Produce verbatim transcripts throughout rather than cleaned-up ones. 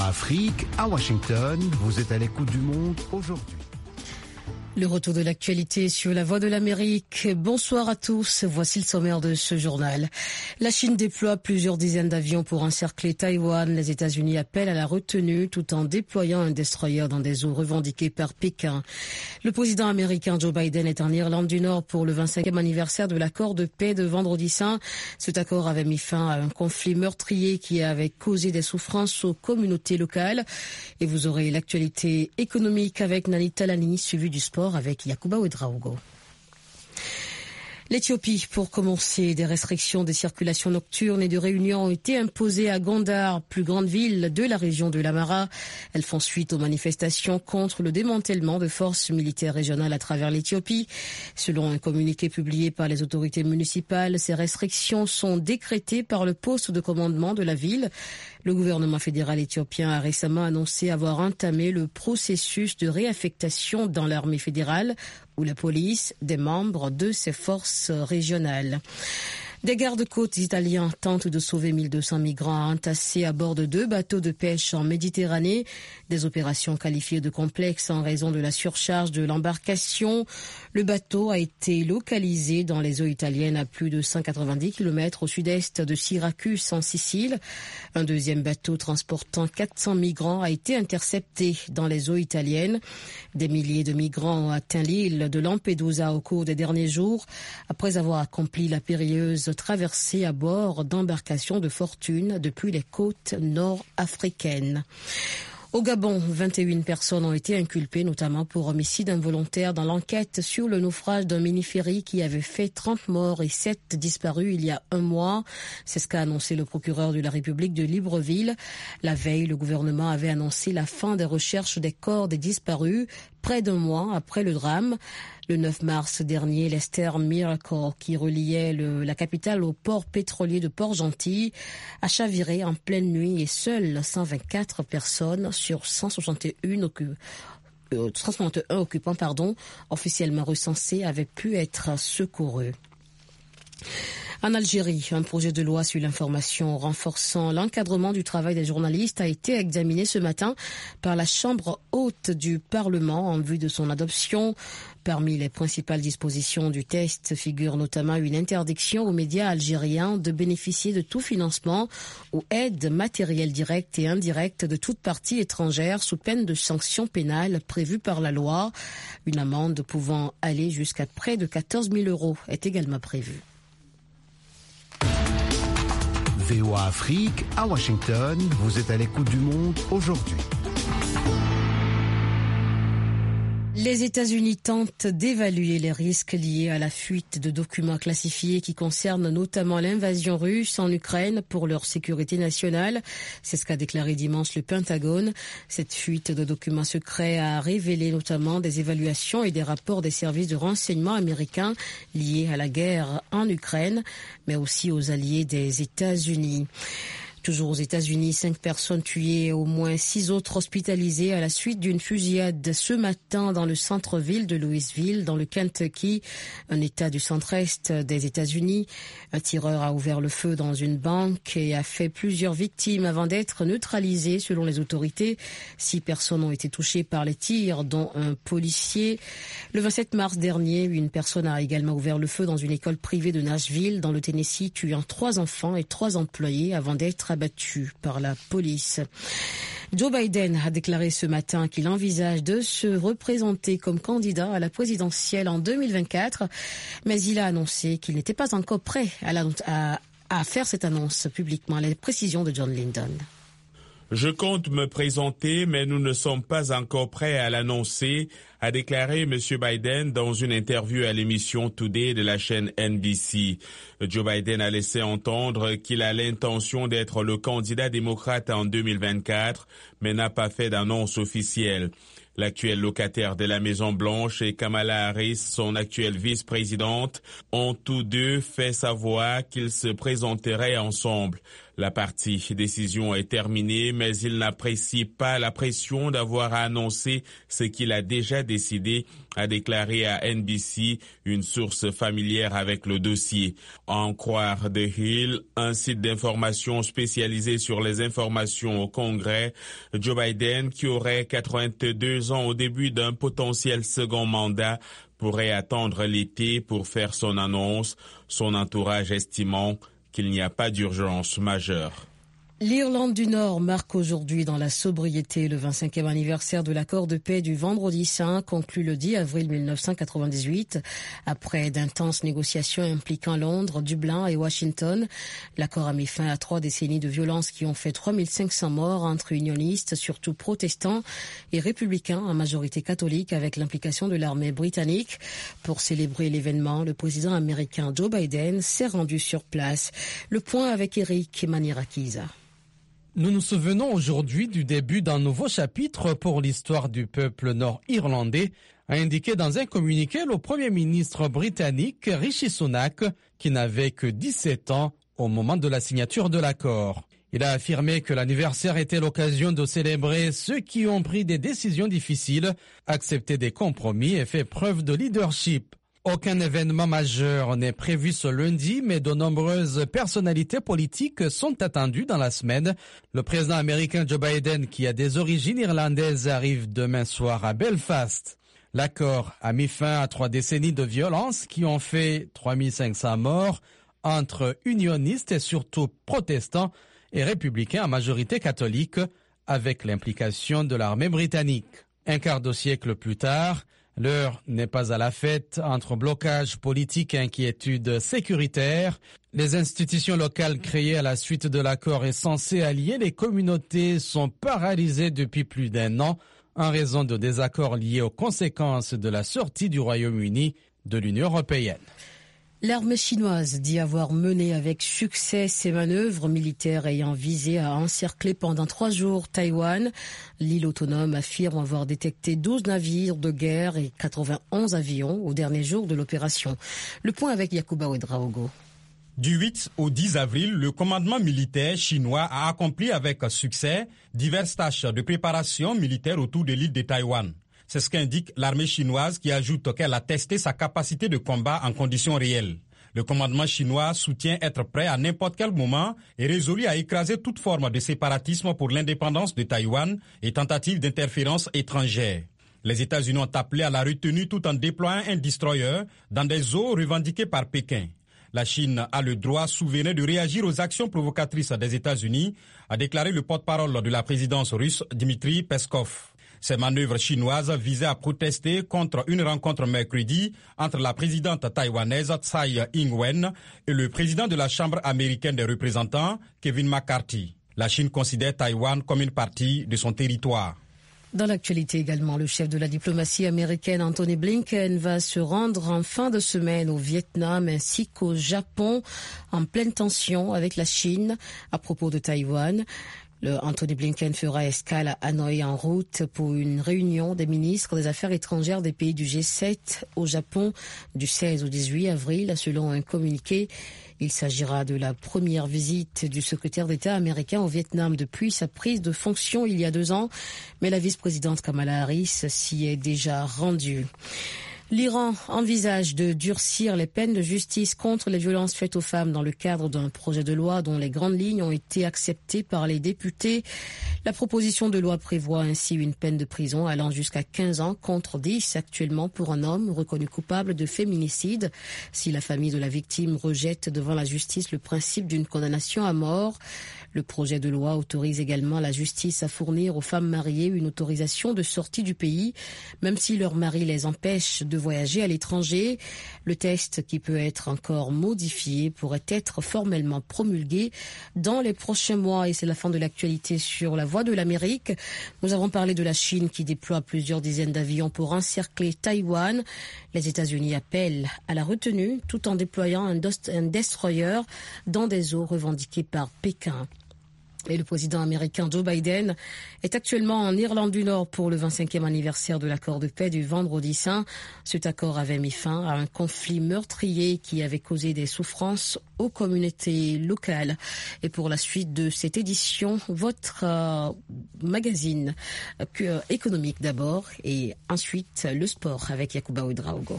O A Afrique, à Washington, vous êtes à l'écoute du monde aujourd'hui. Le retour de l'actualité sur la Voix de l'Amérique. Bonsoir à tous. Voici le sommaire de ce journal. La Chine déploie plusieurs dizaines d'avions pour encercler Taïwan. Les États-Unis appellent à la retenue tout en déployant un destroyer dans des eaux revendiquées par Pékin. Le président américain Joe Biden est en Irlande du Nord pour le vingt-cinquième anniversaire de l'accord de paix de Vendredi Saint. Cet accord avait mis fin à un conflit meurtrier qui avait causé des souffrances aux communautés locales. Et vous aurez l'actualité économique avec Nani Talani, suivi du sport avec Yacouba Ouedraogo. L'Éthiopie, pour commencer, des restrictions de circulation nocturne et de réunion ont été imposées à Gondar, plus grande ville de la région de l'Amara. Elles font suite aux manifestations contre le démantèlement de forces militaires régionales à travers l'Éthiopie. Selon un communiqué publié par les autorités municipales, ces restrictions sont décrétées par le poste de commandement de la ville. Le gouvernement fédéral éthiopien a récemment annoncé avoir entamé le processus de réaffectation dans l'armée fédérale ou la police des membres de ces forces régionales. Des gardes-côtes italiens tentent de sauver mille deux cents migrants entassés à bord de deux bateaux de pêche en Méditerranée. Des opérations qualifiées de complexes en raison de la surcharge de l'embarcation. Le bateau a été localisé dans les eaux italiennes à plus de cent quatre-vingt-dix kilomètres au sud-est de Syracuse en Sicile. Un deuxième bateau transportant quatre cents migrants a été intercepté dans les eaux italiennes. Des milliers de migrants ont atteint l'île de Lampedusa au cours des derniers jours après avoir accompli la périlleuse traversée à bord d'embarcations de fortune depuis les côtes nord-africaines. Au Gabon, vingt et une personnes ont été inculpées, notamment pour homicide involontaire dans l'enquête sur le naufrage d'un mini-ferry qui avait fait trente morts et sept disparus il y a un mois. C'est ce qu'a annoncé le procureur de la République de Libreville. La veille, le gouvernement avait annoncé la fin des recherches des corps des disparus près d'un mois après le drame. Le neuf mars dernier, l'Ester Miracle, qui reliait le, la capitale au port pétrolier de Port-Gentil, a chaviré en pleine nuit et seules cent vingt-quatre personnes sur cent soixante et un, occu- euh, cent soixante et un occupants pardon, officiellement recensés avaient pu être secourus. En Algérie, un projet de loi sur l'information renforçant l'encadrement du travail des journalistes a été examiné ce matin par la Chambre haute du Parlement en vue de son adoption. Parmi les principales dispositions du texte figure notamment une interdiction aux médias algériens de bénéficier de tout financement ou aide matérielle directe et indirecte de toute partie étrangère sous peine de sanctions pénales prévues par la loi. Une amende pouvant aller jusqu'à près de quatorze mille euros est également prévue. V O A Afrique, à Washington, vous êtes à l'écoute du monde aujourd'hui. Les États-Unis tentent d'évaluer les risques liés à la fuite de documents classifiés qui concernent notamment l'invasion russe en Ukraine pour leur sécurité nationale. C'est ce qu'a déclaré dimanche le Pentagone. Cette fuite de documents secrets a révélé notamment des évaluations et des rapports des services de renseignement américains liés à la guerre en Ukraine, mais aussi aux alliés des États-Unis. Toujours aux États-Unis, cinq personnes tuées et au moins six autres hospitalisées à la suite d'une fusillade ce matin dans le centre-ville de Louisville, dans le Kentucky, un État du centre-est des États-Unis. Un tireur a ouvert le feu dans une banque et a fait plusieurs victimes avant d'être neutralisé, selon les autorités. Six personnes ont été touchées par les tirs, dont un policier. Le vingt-sept mars dernier, une personne a également ouvert le feu dans une école privée de Nashville, dans le Tennessee, tuant trois enfants et trois employés avant d'être abattu par la police. Joe Biden a déclaré ce matin qu'il envisage de se représenter comme candidat à la présidentielle en deux mille vingt-quatre, mais il a annoncé qu'il n'était pas encore prêt à, la, à, à faire cette annonce publiquement. Les précisions de John Lyndon. Je compte me présenter, mais nous ne sommes pas encore prêts à l'annoncer, a déclaré M. Biden dans une interview à l'émission Today de la chaîne N B C. Joe Biden a laissé entendre qu'il a l'intention d'être le candidat démocrate en deux mille vingt-quatre, mais n'a pas fait d'annonce officielle. L'actuel locataire de la Maison-Blanche et Kamala Harris, son actuelle vice-présidente, ont tous deux fait savoir qu'ils se présenteraient ensemble. La partie décision est terminée, mais il n'apprécie pas la pression d'avoir annoncé ce qu'il a déjà décidé, a déclaré à N B C une source familière avec le dossier. En croire The Hill, un site d'information spécialisé sur les informations au Congrès, Joe Biden, qui aurait quatre-vingt-deux ans au début d'un potentiel second mandat, pourrait attendre l'été pour faire son annonce, son entourage estimant qu'il n'y a pas d'urgence majeure. L'Irlande du Nord marque aujourd'hui dans la sobriété le vingt-cinquième anniversaire de l'accord de paix du Vendredi Saint, conclu le dix avril mille neuf cent quatre-vingt-dix-huit. Après d'intenses négociations impliquant Londres, Dublin et Washington, l'accord a mis fin à trois décennies de violences qui ont fait trois mille cinq cents morts entre unionistes, surtout protestants, et républicains, en majorité catholique, avec l'implication de l'armée britannique. Pour célébrer l'événement, le président américain Joe Biden s'est rendu sur place. Le point avec Eric Manirakiza. Nous nous souvenons aujourd'hui du début d'un nouveau chapitre pour l'histoire du peuple nord-irlandais, a indiqué dans un communiqué le Premier ministre britannique Rishi Sunak, qui n'avait que dix-sept ans au moment de la signature de l'accord. Il a affirmé que l'anniversaire était l'occasion de célébrer ceux qui ont pris des décisions difficiles, accepté des compromis et fait preuve de leadership. Aucun événement majeur n'est prévu ce lundi, mais de nombreuses personnalités politiques sont attendues dans la semaine. Le président américain Joe Biden, qui a des origines irlandaises, arrive demain soir à Belfast. L'accord a mis fin à trois décennies de violence qui ont fait trois mille cinq cents morts entre unionistes et surtout protestants et républicains à majorité catholique, avec l'implication de l'armée britannique. Un quart de siècle plus tard, l'heure n'est pas à la fête. Entre blocage politique et inquiétude sécuritaire, les institutions locales créées à la suite de l'accord et censées allier les communautés sont paralysées depuis plus d'un an en raison de désaccords liés aux conséquences de la sortie du Royaume-Uni de l'Union européenne. L'armée chinoise dit avoir mené avec succès ses manœuvres militaires ayant visé à encercler pendant trois jours Taïwan. L'île autonome affirme avoir détecté douze navires de guerre et quatre-vingt-onze avions au dernier jour de l'opération. Le point avec Yacouba Ouedraogo. Du huit au dix avril, le commandement militaire chinois a accompli avec succès diverses tâches de préparation militaire autour de l'île de Taïwan. C'est ce qu'indique l'armée chinoise qui ajoute qu'elle a testé sa capacité de combat en conditions réelles. Le commandement chinois soutient être prêt à n'importe quel moment et résolu à écraser toute forme de séparatisme pour l'indépendance de Taïwan et tentative d'interférence étrangère. Les États-Unis ont appelé à la retenue tout en déployant un destroyer dans des eaux revendiquées par Pékin. La Chine a le droit souverain de réagir aux actions provocatrices des États-Unis, a déclaré le porte-parole de la présidence russe Dmitry Peskov. Ces manœuvres chinoises visaient à protester contre une rencontre mercredi entre la présidente taïwanaise Tsai Ing-wen et le président de la Chambre américaine des représentants, Kevin McCarthy. La Chine considère Taïwan comme une partie de son territoire. Dans l'actualité également, le chef de la diplomatie américaine Anthony Blinken va se rendre en fin de semaine au Vietnam ainsi qu'au Japon en pleine tension avec la Chine à propos de Taïwan. Le Anthony Blinken fera escale à Hanoï en route pour une réunion des ministres des Affaires étrangères des pays du G sept au Japon du seize au dix-huit avril, selon un communiqué. Il s'agira de la première visite du secrétaire d'État américain au Vietnam depuis sa prise de fonction il y a deux ans, mais la vice-présidente Kamala Harris s'y est déjà rendue. L'Iran envisage de durcir les peines de justice contre les violences faites aux femmes dans le cadre d'un projet de loi dont les grandes lignes ont été acceptées par les députés. La proposition de loi prévoit ainsi une peine de prison allant jusqu'à quinze ans contre dix actuellement pour un homme reconnu coupable de féminicide si la famille de la victime rejette devant la justice le principe d'une condamnation à mort. Le projet de loi autorise également la justice à fournir aux femmes mariées une autorisation de sortie du pays, même si leur mari les empêche de voyager à l'étranger. Le texte, qui peut être encore modifié, pourrait être formellement promulgué dans les prochains mois. Et c'est la fin de l'actualité sur la Voix de l'Amérique. Nous avons parlé de la Chine qui déploie plusieurs dizaines d'avions pour encercler Taïwan. Les États-Unis appellent à la retenue tout en déployant un destroyer dans des eaux revendiquées par Pékin. Et le président américain Joe Biden est actuellement en Irlande du Nord pour le vingt-cinquième anniversaire de l'accord de paix du Vendredi Saint. Cet accord avait mis fin à un conflit meurtrier qui avait causé des souffrances aux communautés locales. Et pour la suite de cette édition, votre euh, magazine euh, économique d'abord et ensuite le sport avec Yacouba Ouedraogo.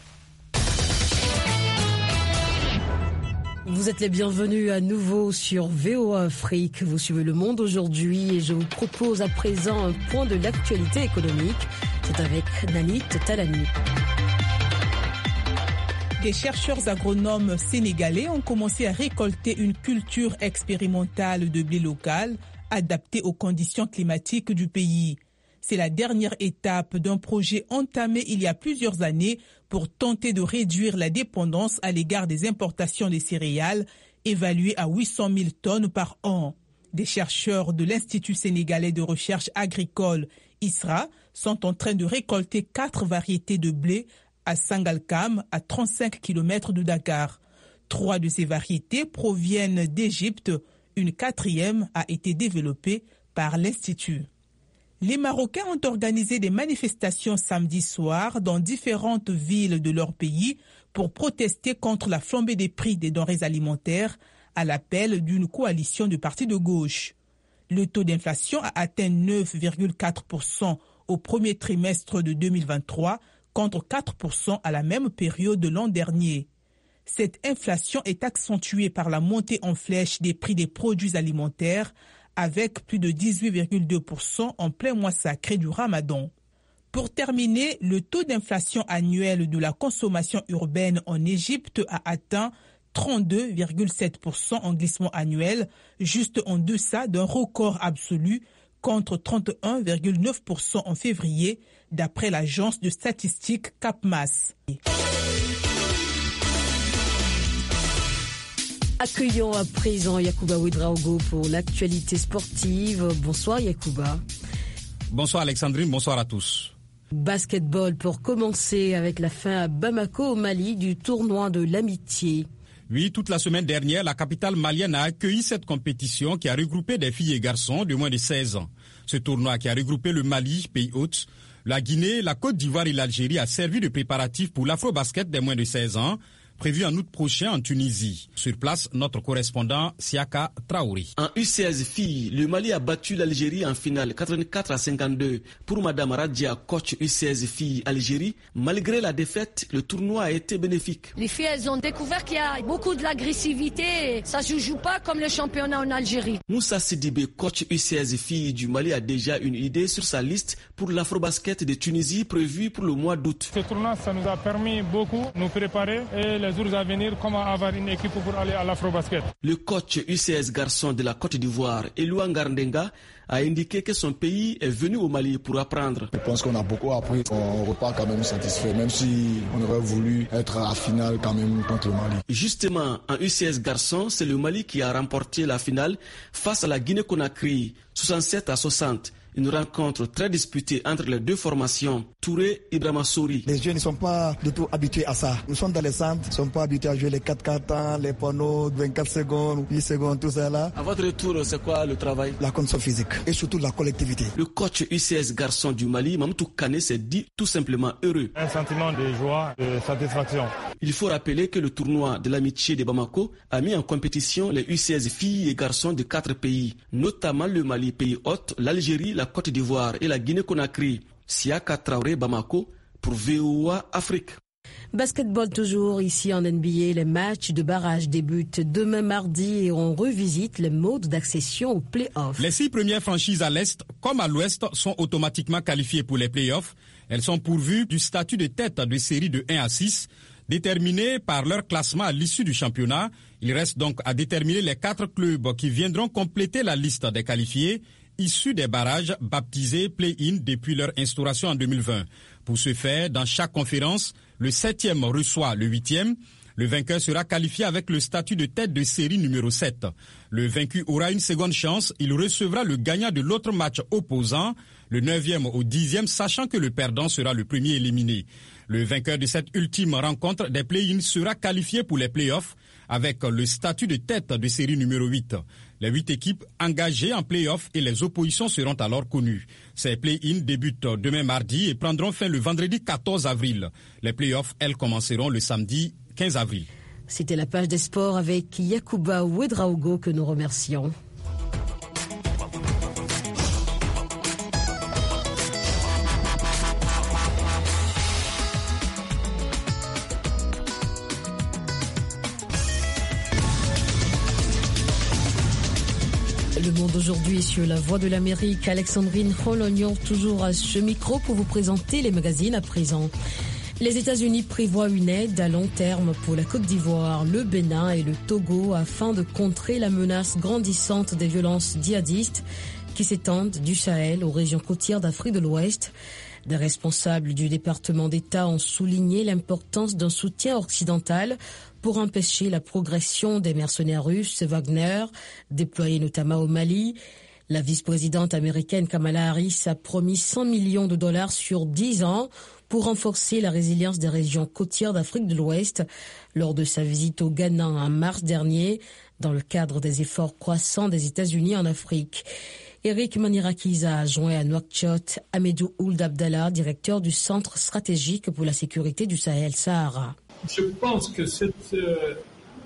Vous êtes les bienvenus à nouveau sur V O A Afrique. Vous suivez Le Monde aujourd'hui et je vous propose à présent un point de l'actualité économique. C'est avec Nanit Talani. Des chercheurs agronomes sénégalais ont commencé à récolter une culture expérimentale de blé local adaptée aux conditions climatiques du pays. C'est la dernière étape d'un projet entamé il y a plusieurs années pour tenter de réduire la dépendance à l'égard des importations de céréales, évaluée à huit cent mille tonnes par an. Des chercheurs de l'Institut sénégalais de recherche agricole, I S R A, sont en train de récolter quatre variétés de blé à Sangalkam, à trente-cinq kilomètres de Dakar. Trois de ces variétés proviennent d'Égypte. Une quatrième a été développée par l'Institut. Les Marocains ont organisé des manifestations samedi soir dans différentes villes de leur pays pour protester contre la flambée des prix des denrées alimentaires à l'appel d'une coalition de partis de gauche. Le taux d'inflation a atteint neuf virgule quatre pour cent au premier trimestre de deux mille vingt-trois contre quatre pour cent à la même période de l'an dernier. Cette inflation est accentuée par la montée en flèche des prix des produits alimentaires avec plus de dix-huit virgule deux pour cent en plein mois sacré du Ramadan. Pour terminer, le taux d'inflation annuel de la consommation urbaine en Égypte a atteint trente-deux virgule sept pour cent en glissement annuel, juste en deçà d'un record absolu contre trente et un virgule neuf pour cent en février, d'après l'agence de statistiques Capmas. Accueillons à présent Yacouba Ouedraogo pour l'actualité sportive. Bonsoir Yacouba. Bonsoir Alexandrine, bonsoir à tous. Basketball pour commencer avec la fin à Bamako au Mali du tournoi de l'amitié. Oui, toute la semaine dernière, la capitale malienne a accueilli cette compétition qui a regroupé des filles et garçons de moins de seize ans. Ce tournoi qui a regroupé le Mali, pays hôte, la Guinée, la Côte d'Ivoire et l'Algérie a servi de préparatif pour l'afro-basket des moins de seize ans, prévu en août prochain en Tunisie. Sur place, notre correspondant Siaka Traoré. En U seize filles, le Mali a battu l'Algérie en finale quatre-vingt-quatre à cinquante-deux. Pour Madame Radia, coach U seize filles Algérie, malgré la défaite, le tournoi a été bénéfique. Les filles, elles ont découvert qu'il y a beaucoup de l'agressivité. Ça ne se joue pas comme le championnat en Algérie. Moussa Sidibé, coach U seize filles du Mali, a déjà une idée sur sa liste pour l'afro-basket de Tunisie prévue pour le mois d'août. Ce tournoi, ça nous a permis beaucoup de nous préparer et les jours à venir, comment avoir une équipe pour aller à l'afro-basket. Le coach U seize garçon de la Côte d'Ivoire, Elouan Garndenga, a indiqué que son pays est venu au Mali pour apprendre. Je pense qu'on a beaucoup appris. On repart quand même satisfait, même si on aurait voulu être à la finale quand même contre le Mali. Justement, en U seize garçons, c'est le Mali qui a remporté la finale face à la Guinée-Conakry, soixante-sept à soixante. Une rencontre très disputée entre les deux formations, Touré et Ibrahima Souri. Les jeunes ne sont pas du tout habitués à ça. Nous sommes dans les centres, ils ne sont pas habitués à jouer les quatre quatre ans, les panneaux, vingt-quatre secondes, huit secondes, tout ça là. À votre tour, c'est quoi le travail? La condition physique et surtout la collectivité. Le coach U seize garçon du Mali, Mamadou Kane, s'est dit tout simplement heureux. Un sentiment de joie, de satisfaction. Il faut rappeler que le tournoi de l'amitié de Bamako a mis en compétition les U seize filles et garçons de quatre pays, notamment le Mali, pays hôte, l'Algérie, la Côte d'Ivoire et la Guinée-Conakry. Siaka Traoré, Bamako, pour V O A Afrique. Basketball toujours ici en N B A. Les matchs de barrage débutent demain mardi et on revisite les modes d'accession aux play-offs. Les six premières franchises à l'Est comme à l'Ouest sont automatiquement qualifiées pour les play-offs. Elles sont pourvues du statut de tête de série de un à six, déterminé par leur classement à l'issue du championnat. Il reste donc à déterminer les quatre clubs qui viendront compléter la liste des qualifiés, issus des barrages baptisés play-in depuis leur instauration en deux mille vingt. Pour ce faire, dans chaque conférence, le septième reçoit le huitième. Le vainqueur sera qualifié avec le statut de tête de série numéro sept. Le vaincu aura une seconde chance. Il recevra le gagnant de l'autre match opposant, le neuvième au dixième, sachant que le perdant sera le premier éliminé. Le vainqueur de cette ultime rencontre des play-in sera qualifié pour les play-offs avec le statut de tête de série numéro huit. Les huit équipes engagées en play-off et les oppositions seront alors connues. Ces play-in débutent demain mardi et prendront fin le vendredi quatorze avril. Les play-offs, elles, commenceront le samedi quinze avril. C'était la page des sports avec Yacouba Ouedraogo que nous remercions. Le monde aujourd'hui sur la Voix de l'Amérique. Alexandrine Rolognon, toujours à ce micro pour vous présenter les magazines à présent. Les États-Unis prévoient une aide à long terme pour la Côte d'Ivoire, le Bénin et le Togo afin de contrer la menace grandissante des violences djihadistes qui s'étendent du Sahel aux régions côtières d'Afrique de l'Ouest. Des responsables du département d'État ont souligné l'importance d'un soutien occidental pour empêcher la progression des mercenaires russes Wagner, déployés notamment au Mali. La vice-présidente américaine Kamala Harris a promis cent millions de dollars sur dix ans pour renforcer la résilience des régions côtières d'Afrique de l'Ouest lors de sa visite au Ghana en mars dernier, dans le cadre des efforts croissants des États-Unis en Afrique. Eric Manirakiza a joint à Nouakchott Ahmedou Ould Abdallah, directeur du Centre stratégique pour la sécurité du Sahel-Sahara. Je pense que cette euh,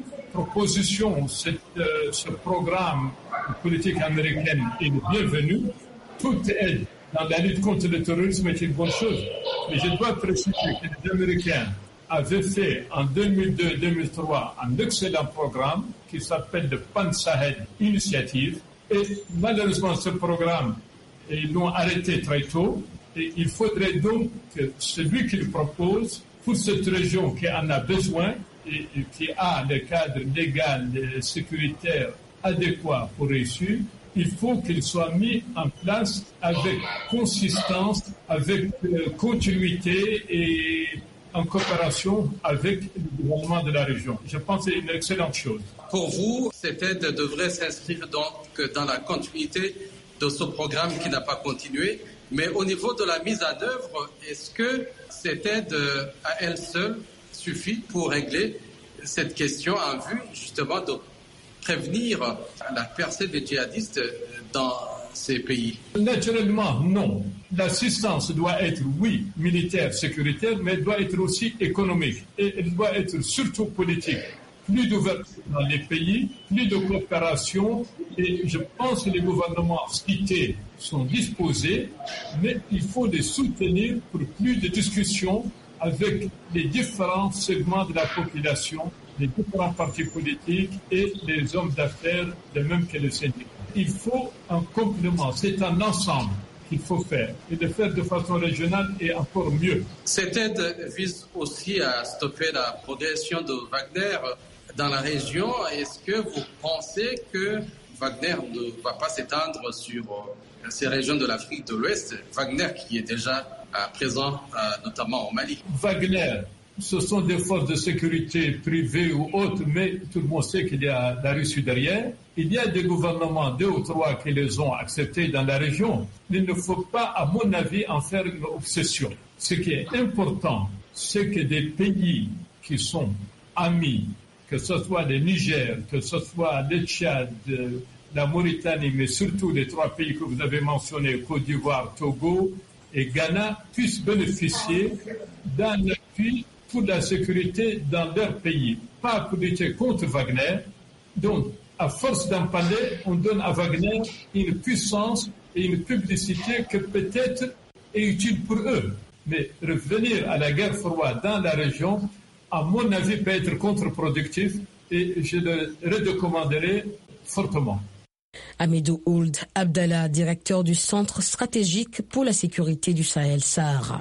proposition, cette, euh, ce programme politique américaine est le bienvenu. Toute aide dans la lutte contre le terrorisme est une bonne chose. Mais je dois préciser que les Américains avaient fait en deux mille deux deux mille trois un excellent programme qui s'appelle le Pan Sahel Initiative. Et malheureusement, ce programme, ils l'ont arrêté très tôt. Et il faudrait donc que celui qui le propose, pour cette région qui en a besoin et, et qui a le cadre légal et sécuritaire adéquat pour réussir, il faut qu'il soit mis en place avec consistance, avec euh, continuité et en coopération avec le gouvernement de la région. Je pense que c'est une excellente chose. Pour vous, cette aide devrait s'inscrire donc dans la continuité de ce programme qui n'a pas continué. Mais au niveau de la mise en œuvre, est-ce que cette aide à elle seule suffit pour régler cette question en vue justement de prévenir la percée des djihadistes dans ces pays? Naturellement, non. L'assistance doit être, oui, militaire, sécuritaire, mais elle doit être aussi économique. Et elle doit être surtout politique. Plus d'ouverture dans les pays, plus de coopération. Et je pense que les gouvernements cités sont disposés, mais il faut les soutenir pour plus de discussions avec les différents segments de la population, les différents partis politiques et les hommes d'affaires, de même que les syndicats. Il faut un complément, c'est un ensemble qu'il faut faire. Et de faire de façon régionale est encore mieux. Cette aide vise aussi à stopper la progression de Wagner dans la région. Est-ce que vous pensez que Wagner ne va pas s'étendre sur ces régions de l'Afrique de l'Ouest, Wagner qui est déjà présent notamment au Mali? Wagner, ce sont des forces de sécurité privées ou autres, mais tout le monde sait qu'il y a la Russie derrière. Il y a des gouvernements, deux ou trois, qui les ont acceptés dans la région. Il ne faut pas, à mon avis, en faire une obsession. Ce qui est important, c'est que des pays qui sont amis, que ce soit le Niger, que ce soit le Tchad, la Mauritanie, mais surtout les trois pays que vous avez mentionnés, Côte d'Ivoire, Togo et Ghana, puissent bénéficier d'un appui pour la sécurité dans leur pays, pas pour lutter contre Wagner. Donc, à force d'en parler, on donne à Wagner une puissance et une publicité que peut-être est utile pour eux. Mais revenir à la guerre froide dans la région, à mon avis, peut être contre-productif et je le recommanderai fortement. Ahmedou Ould Abdallah, directeur du Centre stratégique pour la sécurité du Sahel-Sahara.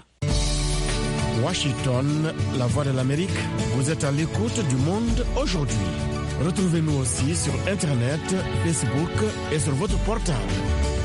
Washington, la voix de l'Amérique, vous êtes à l'écoute du monde aujourd'hui. Retrouvez-nous aussi sur Internet, Facebook et sur votre portable.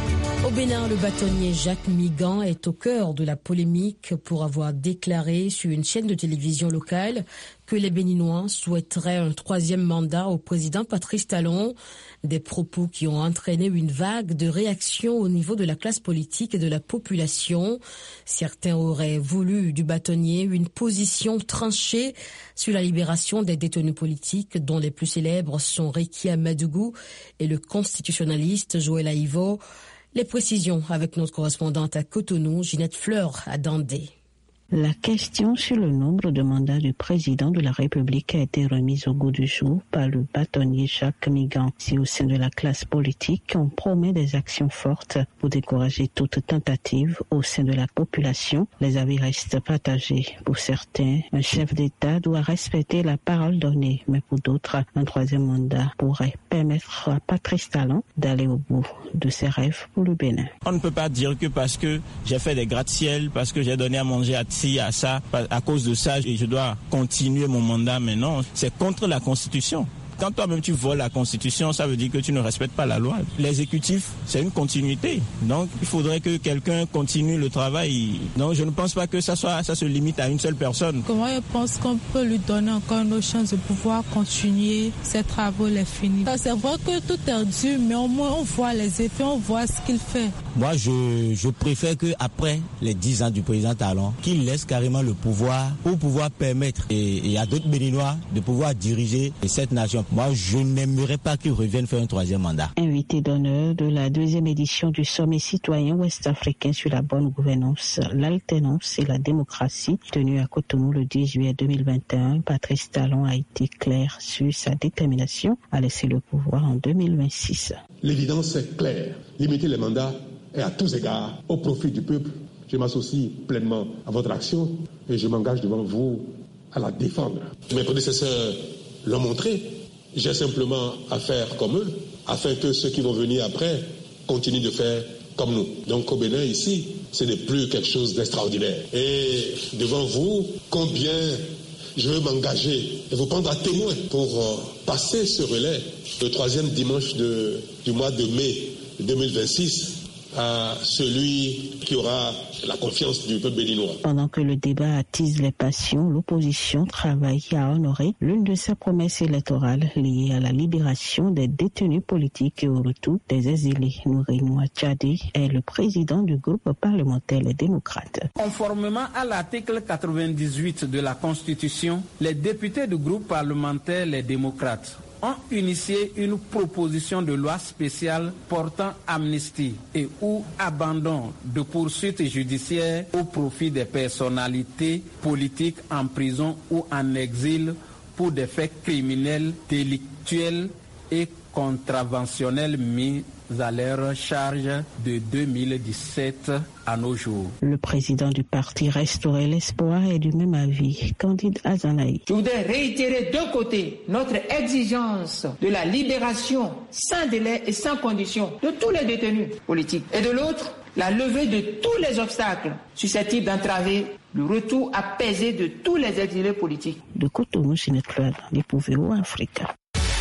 Au Bénin, le bâtonnier Jacques Migan est au cœur de la polémique pour avoir déclaré sur une chaîne de télévision locale que les Béninois souhaiteraient un troisième mandat au président Patrice Talon. Des propos qui ont entraîné une vague de réactions au niveau de la classe politique et de la population. Certains auraient voulu du bâtonnier une position tranchée sur la libération des détenus politiques, dont les plus célèbres sont Rekia Madougou et le constitutionnaliste Joël Aïvo. Les précisions avec notre correspondante à Cotonou, Ginette Fleur à Dandé. La question sur le nombre de mandats du président de la République a été remise au goût du jour par le bâtonnier Jacques Migan. Si au sein de la classe politique, on promet des actions fortes pour décourager toute tentative au sein de la population, les avis restent partagés. Pour certains, un chef d'État doit respecter la parole donnée, mais pour d'autres, un troisième mandat pourrait permettre à Patrice Talon d'aller au bout de ses rêves pour le Bénin. On ne peut pas dire que parce que j'ai fait des gratte-ciel, parce que j'ai donné à manger à à ça, à cause de ça, et je dois continuer mon mandat maintenant. C'est contre la Constitution. Quand toi-même tu voles la Constitution, ça veut dire que tu ne respectes pas la loi. L'exécutif, c'est une continuité. Donc, il faudrait que quelqu'un continue le travail. Donc, je ne pense pas que ça soit, ça se limite à une seule personne. Comment je pense qu'on peut lui donner encore nos chances de pouvoir continuer ses travaux, les finir. C'est vrai que tout est dur, mais au moins on voit les effets, on voit ce qu'il fait. Moi, je, je préfère qu'après les dix ans du président Talon, qu'il laisse carrément le pouvoir pour pouvoir permettre et, et à d'autres Béninois de pouvoir diriger cette nation. Moi, je n'aimerais pas qu'il revienne faire un troisième mandat. Invité d'honneur de la deuxième édition du sommet citoyen ouest-africain sur la bonne gouvernance, l'alternance et la démocratie, tenu à Cotonou le dix juillet deux mille vingt et un, Patrice Talon a été clair sur sa détermination à laisser le pouvoir en deux mille vingt-six. L'évidence est claire. Limiter les mandats est à tous égards au profit du peuple. Je m'associe pleinement à votre action et je m'engage devant vous à la défendre. Mes prédécesseurs l'ont montré. J'ai simplement à faire comme eux, afin que ceux qui vont venir après continuent de faire comme nous. Donc au Bénin, ici, ce n'est plus quelque chose d'extraordinaire. Et devant vous, combien je veux m'engager et vous prendre à témoin pour euh, passer ce relais le troisième dimanche de, du mois de mai deux mille vingt-six à celui qui aura la confiance du peuple béninois. Pendant que le débat attise les passions, l'opposition travaille à honorer l'une de ses promesses électorales liées à la libération des détenus politiques et au retour des exilés. Nourinoua Tchadé est le président du groupe parlementaire Les Démocrates. Conformément à l'article quatre-vingt-dix-huit de la Constitution, les députés du groupe parlementaire Les Démocrates ont initié une proposition de loi spéciale portant amnistie et ou abandon de poursuites judiciaires au profit des personnalités politiques en prison ou en exil pour des faits criminels, délictuels et contraventionnels mis à leur charge de deux mille dix-sept à nos jours. Le président du parti Restaurer l'Espoir est du même avis. Candide Azanaï. Je voudrais réitérer d'un côté notre exigence de la libération sans délai et sans condition de tous les détenus politiques et de l'autre, la levée de tous les obstacles susceptibles d'entraver le retour apaisé de tous les exilés politiques. De Cotonou, Ginette Fleur, les Pouvéo Africa.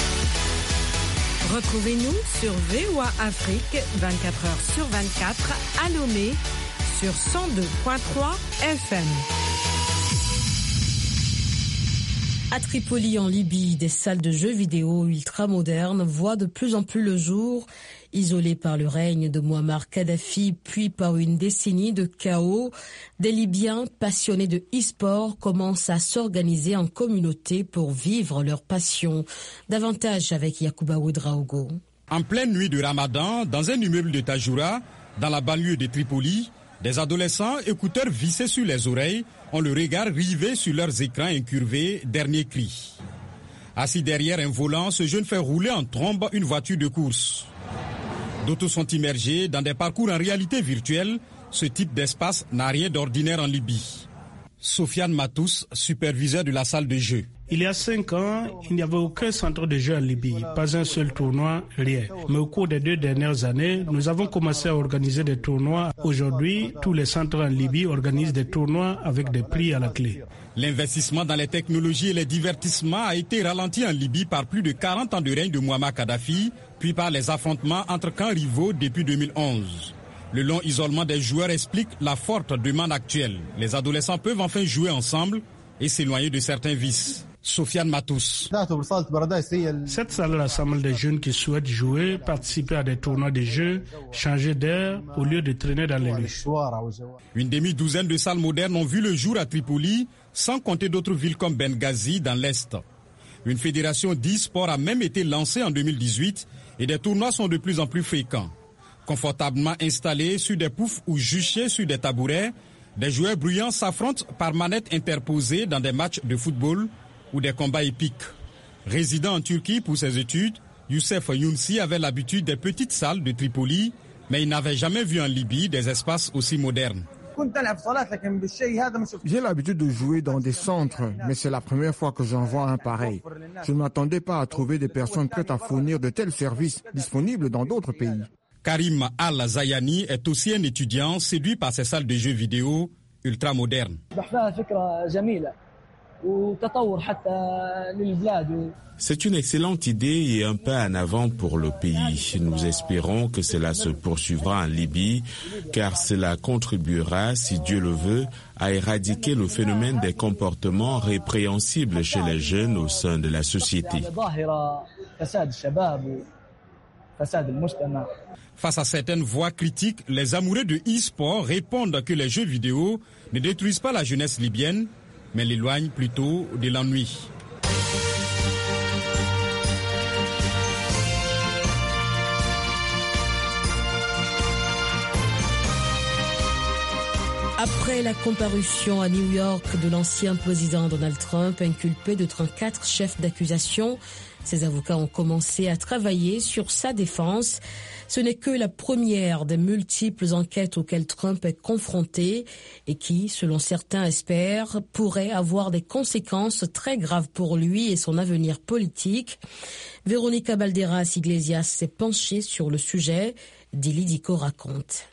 Retrouvez-nous sur V O A Afrique vingt-quatre heures sur vingt-quatre à Lomé sur cent deux virgule trois F M. À Tripoli, en Libye, des salles de jeux vidéo ultramodernes voient de plus en plus le jour. Isolés par le règne de Muammar Kadhafi, puis par une décennie de chaos, des Libyens passionnés de e-sport commencent à s'organiser en communauté pour vivre leur passion. Davantage avec Yacouba Ouedraogo. En pleine nuit de Ramadan, dans un immeuble de Tajoura, dans la banlieue de Tripoli, des adolescents, écouteurs vissés sur les oreilles, ont le regard rivé sur leurs écrans incurvés, dernier cri. Assis derrière un volant, ce jeune fait rouler en trombe une voiture de course. D'autres sont immergés dans des parcours en réalité virtuelle. Ce type d'espace n'a rien d'ordinaire en Libye. Sofiane Matous, superviseur de la salle de jeu. Il y a cinq ans, il n'y avait aucun centre de jeu en Libye, pas un seul tournoi, rien. Mais au cours des deux dernières années, nous avons commencé à organiser des tournois. Aujourd'hui, tous les centres en Libye organisent des tournois avec des prix à la clé. L'investissement dans les technologies et les divertissements a été ralenti en Libye par plus de quarante ans de règne de Muammar Kadhafi, puis par les affrontements entre camps rivaux depuis deux mille onze. Le long isolement des joueurs explique la forte demande actuelle. Les adolescents peuvent enfin jouer ensemble et s'éloigner de certains vices. Sofiane Matous. Cette salle rassemble des jeunes qui souhaitent jouer, participer à des tournois de jeux, changer d'air au lieu de traîner dans les rues. Une demi-douzaine de salles modernes ont vu le jour à Tripoli, sans compter d'autres villes comme Benghazi dans l'Est. Une fédération d'e-sport a même été lancée en deux mille dix-huit et des tournois sont de plus en plus fréquents. Confortablement installés sur des poufs ou juchés sur des tabourets, des joueurs bruyants s'affrontent par manette interposée dans des matchs de football ou des combats épiques. Résident en Turquie pour ses études, Youssef Younsi avait l'habitude des petites salles de Tripoli, mais il n'avait jamais vu en Libye des espaces aussi modernes. J'ai l'habitude de jouer dans des centres, mais c'est la première fois que j'en vois un pareil. Je ne m'attendais pas à trouver des personnes prêtes à fournir de tels services disponibles dans d'autres pays. Karim Al-Zayani est aussi un étudiant séduit par ces salles de jeux vidéo ultra-modernes. C'est une excellente idée et un pas en avant pour le pays. Nous espérons que cela se poursuivra en Libye, car cela contribuera, si Dieu le veut, à éradiquer le phénomène des comportements répréhensibles chez les jeunes au sein de la société. Face à certaines voix critiques, les amoureux de e-sport répondent que les jeux vidéo ne détruisent pas la jeunesse libyenne, mais l'éloignent plutôt de l'ennui. Après la comparution à New York de l'ancien président Donald Trump, inculpé de trente-quatre chefs d'accusation, ses avocats ont commencé à travailler sur sa défense. Ce n'est que la première des multiples enquêtes auxquelles Trump est confronté et qui, selon certains experts, pourraient avoir des conséquences très graves pour lui et son avenir politique. Véronica Balderas Iglesias s'est penchée sur le sujet. Dili Diko raconte.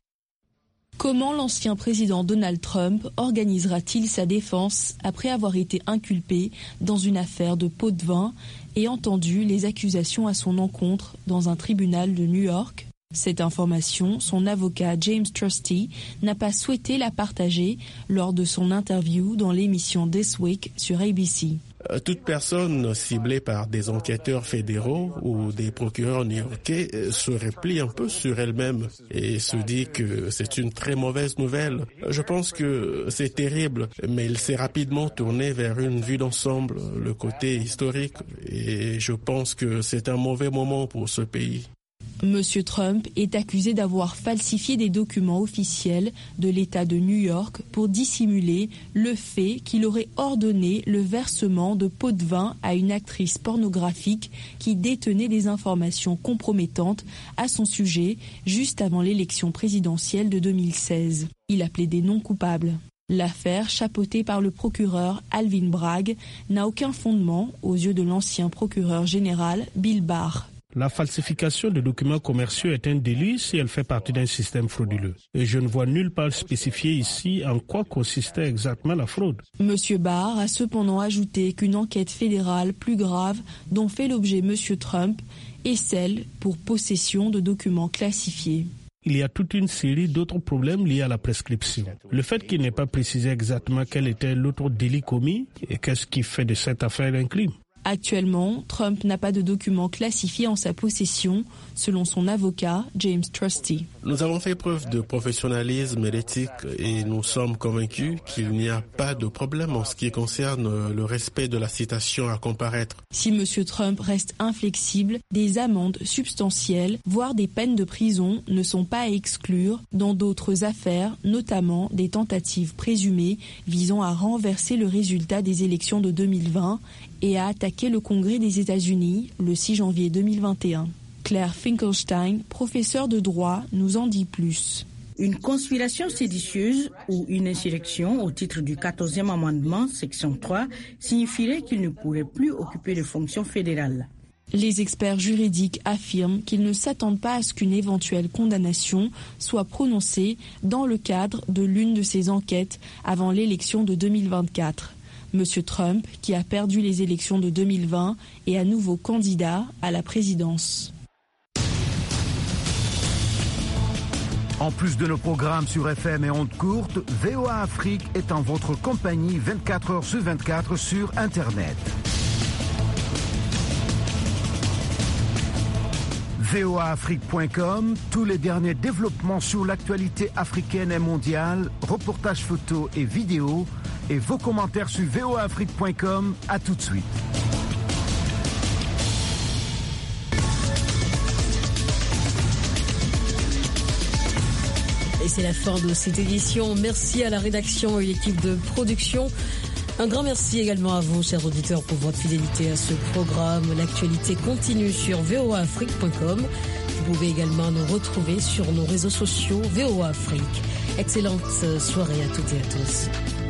Comment l'ancien président Donald Trump organisera-t-il sa défense après avoir été inculpé dans une affaire de pot de vin et entendu les accusations à son encontre dans un tribunal de New York? Cette information, son avocat James Trusty n'a pas souhaité la partager lors de son interview dans l'émission This Week sur A B C. Toute personne ciblée par des enquêteurs fédéraux ou des procureurs new-yorkais se replie un peu sur elle-même et se dit que c'est une très mauvaise nouvelle. Je pense que c'est terrible, mais il s'est rapidement tourné vers une vue d'ensemble, le côté historique, et je pense que c'est un mauvais moment pour ce pays. Monsieur Trump est accusé d'avoir falsifié des documents officiels de l'État de New York pour dissimuler le fait qu'il aurait ordonné le versement de pots de vin à une actrice pornographique qui détenait des informations compromettantes à son sujet juste avant l'élection présidentielle de deux mille seize. Il a plaidé non coupable. L'affaire, chapeautée par le procureur Alvin Bragg, n'a aucun fondement aux yeux de l'ancien procureur général Bill Barr. La falsification de documents commerciaux est un délit si elle fait partie d'un système frauduleux. Et je ne vois nulle part spécifié ici en quoi consistait exactement la fraude. Monsieur Barr a cependant ajouté qu'une enquête fédérale plus grave dont fait l'objet Monsieur Trump est celle pour possession de documents classifiés. Il y a toute une série d'autres problèmes liés à la prescription. Le fait qu'il n'ait pas précisé exactement quel était l'autre délit commis et qu'est-ce qui fait de cette affaire un crime. Actuellement, Trump n'a pas de documents classifiés en sa possession, selon son avocat, James Trusty. Nous avons fait preuve de professionnalisme et d'éthique et nous sommes convaincus qu'il n'y a pas de problème en ce qui concerne le respect de la citation à comparaître. Si M. Trump reste inflexible, des amendes substantielles, voire des peines de prison, ne sont pas à exclure dans d'autres affaires, notamment des tentatives présumées visant à renverser le résultat des élections de deux mille vingt et à attaquer le Congrès des États-Unis le six janvier deux mille vingt et un. Claire Finkelstein, professeure de droit, nous en dit plus. Une conspiration séditieuse ou une insurrection au titre du quatorzième amendement, section trois, signifierait qu'il ne pourrait plus occuper de fonctions fédérales. Les experts juridiques affirment qu'ils ne s'attendent pas à ce qu'une éventuelle condamnation soit prononcée dans le cadre de l'une de ces enquêtes avant l'élection de deux mille vingt-quatre. Monsieur Trump, qui a perdu les élections de deux mille vingt, est à nouveau candidat à la présidence. En plus de nos programmes sur F M et ondes courtes, V O A Afrique est en votre compagnie vingt-quatre heures sur vingt-quatre sur Internet. V O A Afrique point com, tous les derniers développements sur l'actualité africaine et mondiale, reportages photos et vidéos, et vos commentaires sur V O A Afrique point com. À tout de suite. Et c'est la fin de cette édition. Merci à la rédaction et l'équipe de production. Un grand merci également à vous, chers auditeurs, pour votre fidélité à ce programme. L'actualité continue sur V O A Afrique point com. Vous pouvez également nous retrouver sur nos réseaux sociaux V O A Afrique. Excellente soirée à toutes et à tous.